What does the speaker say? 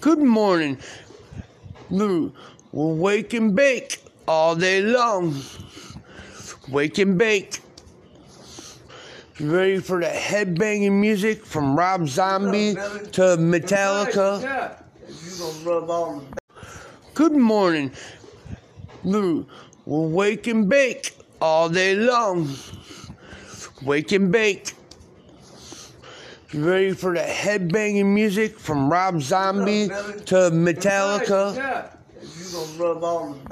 Good morning. We'll wake and bake all day long. Wake and bake. Ready for the headbanging music from Rob Zombie to Metallica? Good morning. We'll wake and bake all day long. Wake and bake. Ready for the headbanging music from Rob Zombie to Metallica?